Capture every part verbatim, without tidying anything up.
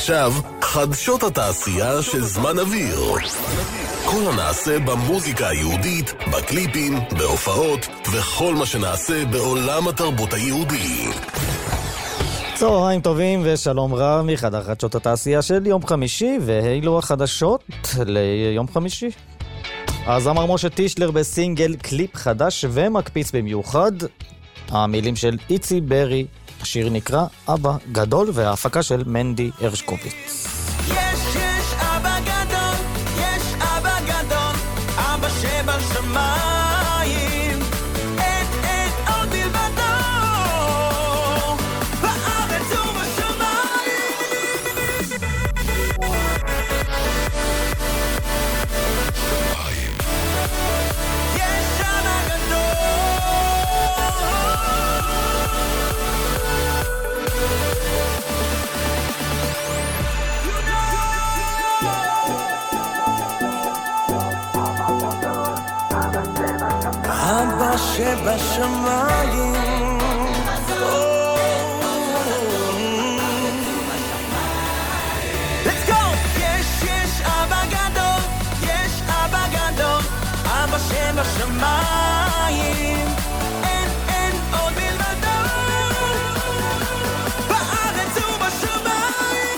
ועכשיו, חדשות התעשייה של זמן אוויר. כל הנעשה במוזיקה היהודית, בקליפים, בהופעות, וכל מה שנעשה בעולם התרבות היהודי. צהריים טובים ושלום רב מחדר חדשות התעשייה של יום חמישי, ואילו החדשות ליום חמישי. הזמר משה טישלר בסינגל קליפ חדש ומקפיץ במיוחד. המילים של איצי ברי, השיר נקרא אבא גדול, וההפקה של מנדי הרשקוביץ. יש יש אבא גדול, יש אבא גדול, אבא שבשמיים, אין אין עוד מלבדו, בארץ ובשמיים. יש אבא אבא שבשמיים, Let's go! יש יש אבא גדול, יש אבא גדול, אבא שבשמיים, אין אין עוד מלבדו, בארץ ובשמיים.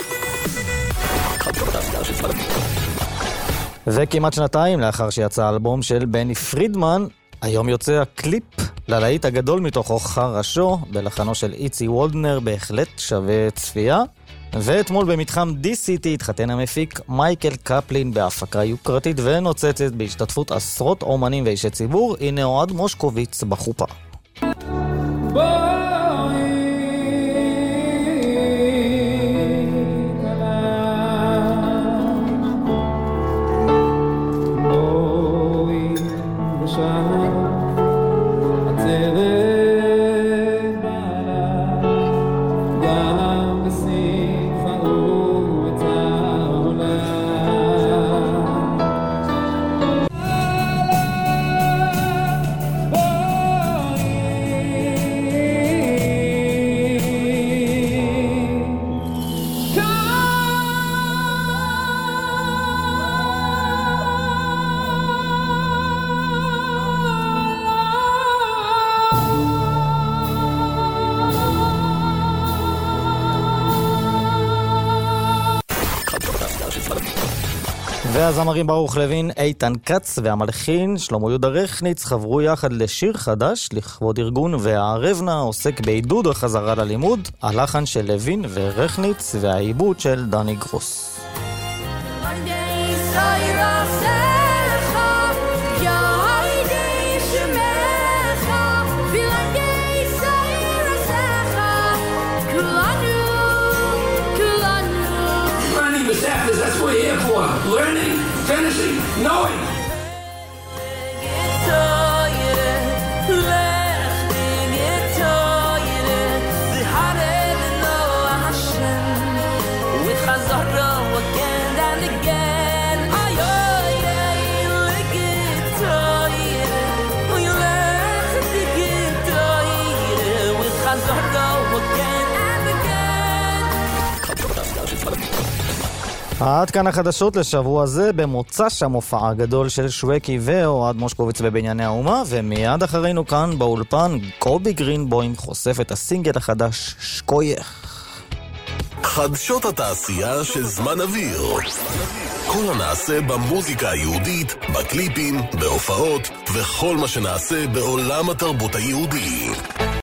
וכמעט שנתיים לאחר שיצא האלבום של בני פרידמן, היום יוצא הקליפ ללהיט הגדול מתוכו חרשו, בלחנו של איצי וולדנר, בהחלט שווה צפייה. ואתמול במתחם די-סיטי התחתן המפיק מייקל קפלין בהפקה יוקרתית ונוצצת בהשתתפות עשרות אומנים ואישי ציבור. הנה אוהד מושקוביץ בחופה. והזמרים ברוך לוין, איתן קץ והמלחין שלמה יהודה רכניץ חברו יחד לשיר חדש לכבוד ארגון והערבנה, עוסק בעידוד החזרה ללימוד, הלחן של לוין ורכניץ והעיבוד של דני גרוס. That's what we're here for. Learning, finishing, knowing. עד כאן החדשות לשבוע זה. במוצ"ש המופע הגדול של שווקי ואוהד מושקוביץ בבנייני האומה, ומיד אחרינו כאן באולפן קובי גרינבוים חושף את הסינגל החדש שקוייך. חדשות התעשייה של זמן אוויר. כל הנעשה במוזיקה היהודית, בקליפים, בהופעות, וכל מה שנעשה בעולם התרבות היהודי.